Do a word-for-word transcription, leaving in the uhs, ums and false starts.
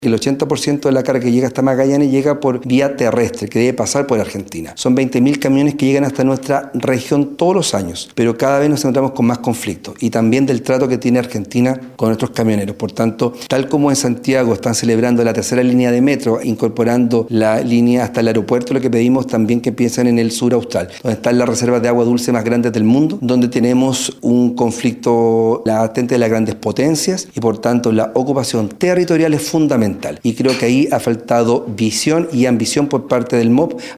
El ochenta por ciento de la carga que llega hasta Magallanes llega por vía terrestre, que debe pasar por Argentina. Son veinte mil camiones que llegan hasta nuestra región todos los años, pero cada vez nos encontramos con más conflictos y también del trato que tiene Argentina con nuestros camioneros. Por tanto, tal como en Santiago están celebrando la tercera línea de metro, incorporando la línea hasta el aeropuerto, lo que pedimos también que piensen en el sur austral, donde están las reservas de agua dulce más grandes del mundo, donde tenemos un conflicto latente de las grandes potencias y por tanto la ocupación territorial es fundamental. Y creo que ahí ha faltado visión y ambición por parte del M O P